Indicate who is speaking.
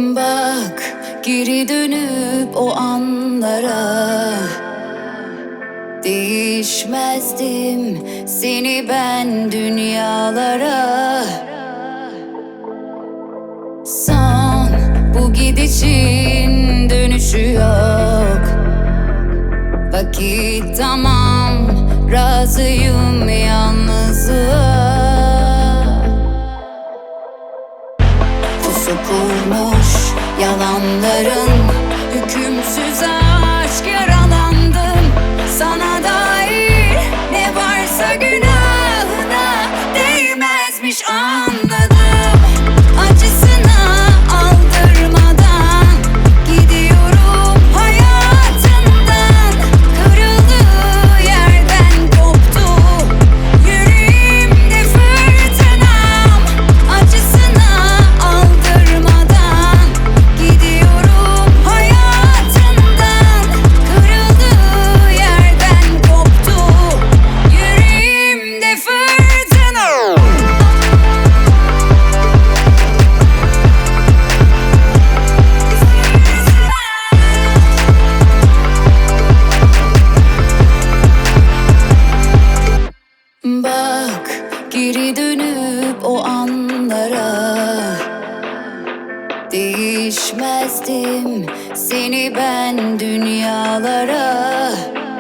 Speaker 1: Bak, geri dönüp o anlara, değişmezdim seni ben dünyalara. Son bu gidişin dönüşü yok. Vakit tamam, razıyım yalnızlığa. Pusu kurmuş yalanların, hükümsüz aşk yaralandım. Sana dair ne varsa günahına değmezmiş, anladım. Acısına aldırmadan gidiyorum hayatından. Kırıldığı yerden koptu yüreğimde fırtınam. Acısına aldırmadan gidiyorum hayatından. Kırıldığı yerden koptu yüreğimde fırtınam. Bak, geri dönüp o anlara, değişmezdim seni ben dünyalara.